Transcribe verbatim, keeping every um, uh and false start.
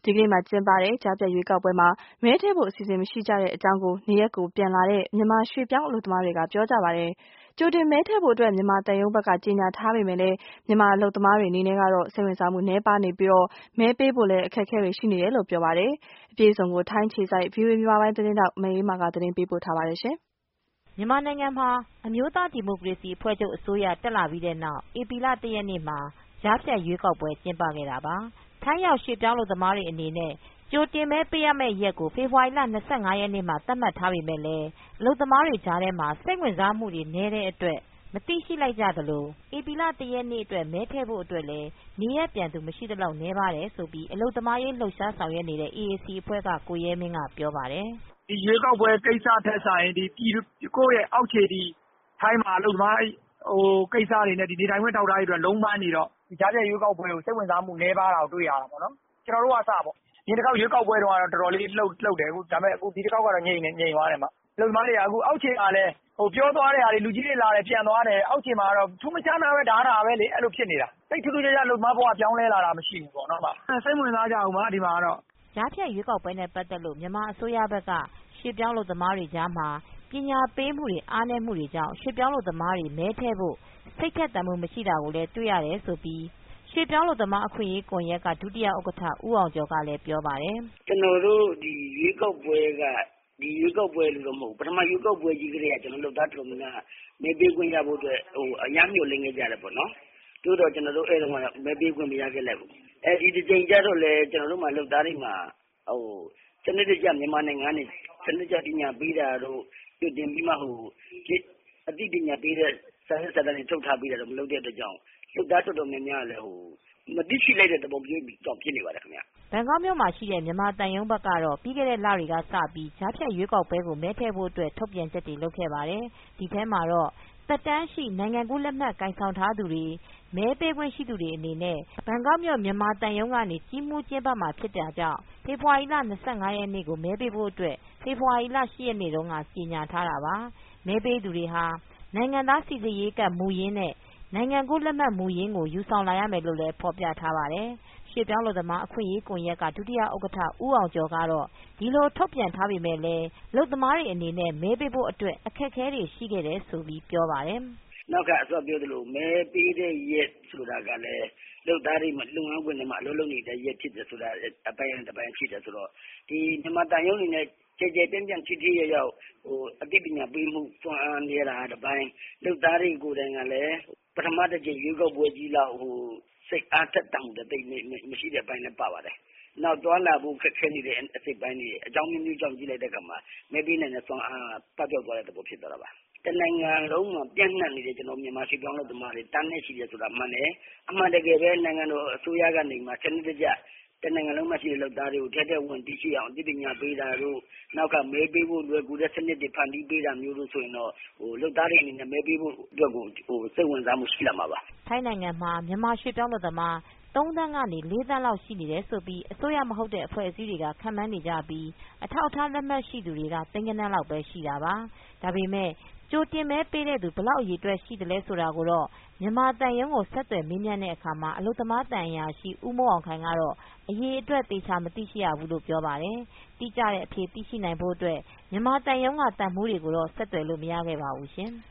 ဒီကနေ့မှာကျင်းပတဲ့ကြားဖြတ်ရွေးကောက်ပွဲမှာမဲထည့်ဖို့အစီအစဉ်မရှိကြတဲ့အကြောင်းကိုနေရပ်ကိုပြန်လာတဲ့မြန်မာရွှေ့ပြောင်းအလုပ်သမားတွေကပြောကြပါတယ်။ကြိုတင်မဲထည့်ဖို့အတွက်မြန်မာသံရုံးဘက်ကကြေညာထားပေမဲ့လည်းမြန်မာအလုပ်သမားတွေအနေနဲ့ကတော့စိတ်ဝင်စားမှုနည်းပါးနေပြီးမဲပေးဖို့လည်းအခက်အခဲတွေရှိနေတယ်လို့ပြောပါတယ်။အပြည့်အစုံကိုထိုင်းအခြေစိုက် ဗွီအိုအေမြန်မာပိုင်းသတင်းထောက်မအေးအေးမာကသတင်းပေးပို့ထားပါတယ်ရှင်။မြန်မာနိုင်ငံမှာအမျိုးသားဒီမိုကရေစီအဖွဲ့ချုပ်အစိုးရတက်လာပြီးတဲ့နောက်ဧပြီလ ၁ ရက်နေ့မှာကြားဖြတ်ရွေးကောက်ပွဲကျင်းပခဲ့တာပါ။ထိုင်းရောက်ရွှေ့ပြောင်းအလုပ်သမားတွေအနေနဲ့ကြိုတင်မဲပေးရမယ့်ရက်ကိုဖေဖေါ်ဝါရီလ ၂၅ ရက်နေ့မှာသတ်မှတ်ထားပေမဲ့လည်းအလုပ်သမားတွေကြားထဲမှာစိတ်ဝင်စားမှုတွေနည်းတဲ့အတွက်မသိရှိလိုက်ကြသလိုဧပြီလ ၁ ရက်နေ့အတွက်မဲထည့်ဖို့အတွက်လည်းနေရပ်ပြန်သူမရှိသလောက်နည်းပါတယ်လို့အလုပ်သမားရေးလှုပ်ရှားဆောင်ရွက်နေတဲ့ အေအေစီ အဖွဲ့ကကိုရဲမင်းကပြောပါတယ်။ဒီရွေးကောက်ပွဲကိစ္စထက်ဆိုင်ဒီပြည်ကိုယ့်ရဲ့အောက်ခြေဒီထိုင်းမှာအလုပ်သမားဟိုကိစ္စတွေနဲ့ဒီနေထိုင်ခွင့်ထောက်ထားရေးအတွက်လုံးပန်းနေတော့ဒီကြားဖြတ်ရွေးကောက်ပွဲကိုစိတ်ဝင်စားမှုနည်းပါးတာကိုတွေ့ရတာပေါ့နော်။ကျွန်တော်တို့ကစပေါ့ဒီတစ်ခေါက်ရွေးကောက်ပွဲတုန်းကတော့တော်တော်လေးလှုပ်လှုပ်တယ်အခုဒါပေမဲ့အခုဒီတစ်ခေါက်ကတော့ငြိမ်နေငြိမ်သွားတယ်မှာအလုပ်သမားတွေကအခုအောက်ခြေမှာလည်းဟိုပြောသွားတဲ့ဟာတွေလူကြီးတွေလာတယ်ပြန်သွားတယ်အောက်ခြေမှာတော့ထူးမခြားနာပဲဒါတာပဲလေအဲ့လိုဖြစ်နေတာစိတ်ထူးထူးခြားခြားအလုပ်သမားဘဝပြောင်းလဲလာတာမရှိဘူးပေါ့နော်မှာစိတ်ဝင်စားကြအောင်ပါဒီမှာကတော့ကြားဖြတ်ရွေးကောက်ပွဲနဲ့ပတ်သက်လို့မြန်မာအစိုးရဘက်ကရွှေ့ပြောင်းအလုပ်သမားတွေကြားမှာပညာပေးမှုတွေအားနည်းမှုတွေကြောင့်ရွှေ့ပြောင်းအလုပ်သမားတွေမဲထည့်ဖို့စိတ်ထက်သန်မှုမရှိတာကိုလည်းတွေ့ရတယ်ဆိုပြီးရွှေ့ပြောင်းအလုပ်သမားအခွင့်အရေးကွန်ရက်ကဒုတိယဥက္ကဋ္ဌဦးအောင်ကျော်ကလည်းပြောပါတယ်။ကျွန်တော်တို့ဒီရွေးကောက်ပွဲကဒီရွေးကောက်ပွဲလို့တော့မဟုတ်ပထမရွေးကောက်ပွဲကြီးကလေးကကျွန်တော်တို့သားတော်များမဲပေးခွင့်ရဖို့အတွက်ဟိုအများမျိုးလင်းခဲ့ကြတယ်ပေါ့နော်။တိုးတော့ကျွန်တော်တို့အဲ့တော့မဲပေးခွင့်မရခဲ့လိုက်ဘူး။အဲဒီဒီချိန်ကျတော့လေကျွန်တော်တို့မှလုပ်သားတွေမှာဟိုစနစ်တကျမြန်မာနိုင်ငံနဲ့စနစ်တကျပညာပေးတာတို့ပြုတင်ပြီးမှဟိုအသိပညာပေးတဲ့စာရေးစာတမ်းတွေထုတ်ထားပေးတာတော့မလုပ်တဲ့အတွက်ကြောင့်လုပ်သားတော်တော်များများလည်းဟိုမသိရှိလိုက်တဲ့သဘောမျိုးကြောင့်ဖြစ်နေပါတယ်ခင်ဗျ။ဘန်ကောက်မြို့မှာရှိတဲ့မြန်မာတန်ယုံဘက်ကတော့ပြီးခဲ့တဲ့လတွေကစပြီးကြားဖြတ်ရွေးကောက်ပွဲကိုမဲထည့်ဖို့အတွက်ထုတ်ပြန်ချက်တွေလုပ်ခဲ့ပါတယ်။ဒီထဲမှာတော့သက်တမ်းရှိနိုင်ငံကူးလက်မှတ်ကိုင်ဆောင်ထားသူတွေမဲပေးခွင့်ရှိသူတွေအနေနဲ့ဘန်ကောက်မြို့မြန်မာတန်ယုံကနေကြီးမှုကျင်းပမှာဖြစ်တာကြောင့်ဖေဖေါ်ဝါရီလ ၂၅ ရက်နေ့ကိုမဲပေးဖို့အတွက်ဖေဖေါ်ဝါရီလ ၈ ရက်နေ့တုန်းကကြေညာထားတာပါ။မဲပေးသူတွေဟာနိုင်ငံသားစိစစ်ရေးကတ်မူရင်းနဲ့နိုင်ငံကူးလက်မှတ်မူရင်းကိုယူဆောင်လာရမယ်လို့လည်းဖော်ပြထားပါတယ်။ရွှေ့ပြောင်းအလုပ်သမားအခွင့်အရေးကွန်ရက်ကဒုတိယဥက္ကဋ္ဌဦးအောင်ကျော်ကတော့ဒီလိုထုတ်ပြန်ထားပေမဲ့လည်းအလုပ်သမားတွေအနေနဲ့မဲပေးဖို့အတွက်အခက်အခဲတွေရှိခဲ့တယ်ဆိုပြီးပြောပါတယ်။နောက်ကအစောပြောသလိုမဲပေးတဲ့ရက်ဆိုတာကလည်းလုပ်သားတွေလုပ်ငန်းခွင်တွေမှာအလုပ်လုပ်နေတဲ့ရက်ဖြစ်တယ်ဆိုတာအပိုင်းတစ်ပိုင်းဖြစ်တယ်ဆိုတော့ဒီမြန်မာတန်ရုံးနေနဲ့ကြဲကြဲပြန့်ပြန့်ချစ်ချစ်ရရောက်ဟိုအသိပညာပေးမှုစွမ်းအားနေတာတစ်ပိုင်းလုပ်သားတွေကိုယ်တိုင်ကလည်းပထမတစ်ချိန်ရွေးကောက်ပွဲကြီးလောက်ဟိုစိတ်အားတက်တောင့်တဲ့တိတ်မရှိတဲ့အပိုင်းလည်းပါပါတယ်။နောက်သွားလာဖို့ခက်ခဲနေတဲ့အစိတ်ပိုင်းတွေအကြောင်းမျိုးမျိုးကြောင့်ကြည့်လိုက်တဲ့အခါမှာမဲပေးနိုင်တဲ့စွမ်းအားပတ်ပြောက်သွားတဲ့သဘောဖြစ်သွားတာပါ။တနိုင်ငံလုံးမှာပြန့်နှံ့နေတဲ့ကျွန်တော်မြန်မာပြည်ပြောင်းလို့တမားတွေတန်းနေရှိတယ်ဆိုတာမှန်တယ်။အမှန်တကယ်ပဲနိုင်ငံတော်အစိုးရကနေမှစနစ်တကျတနိုင်ငံလုံးမှာရှိတဲ့လုပ်သားတွေကိုထက်တဲ့ဝင်တည်ရှိအောင်အသိပညာပေးတာတို့နောက်ကမဲပေးဖို့လွယ်ကူတဲ့စနစ်တွေဖန်တီးပေးတာမျိုးလို့ဆိုရင်တော့ဟိုလုပ်သားတွေအနေနဲ့မဲပေးဖို့အတွက်ကိုဟိုစိတ်ဝင်စားမှုရှိလာမှာပါထိုင်းနိုင်ငံမှာမြန်မာရွှေ့ပြောင်းလုပ်သမားသုံးသန်းကနေလေးသန်းလောက်ရှိနေတယ်ဆိုပြီးအစိုးရမဟုတ်တဲ့အဖွဲ့အစည်းတွေကခန့်မှန်းနေကြပြီးအထောက်အထားလက်မှတ်ရှိသူတွေကသိန်းဂဏန်းလောက်ပဲရှိတာပါဒါပေမဲ့ကြိုတင်မဲပေးတဲ့သူဘလောက်အရေအတွက်ရှိတယ်လဲဆိုတာကိုတော့မြန်မာတန်ရုံးကိုဆက်သွယ်မေးမြန်းတဲ့အခါမှာအလုပ်သမားတန်ရာရှိဦးမိုးအောင်ခိုင်ကတော့အရေအတွက်သေချာမသိရှိရဘူးလို့ပြောပါတယ်တိကျတဲ့အဖြေသိရှိနိုင်ဖို့အတွက်မြန်မာတန်ရုံးကတန်မှုတွေကိုတော့ဆက်သွယ်လို့မရခဲ့ပါဘူးရှင်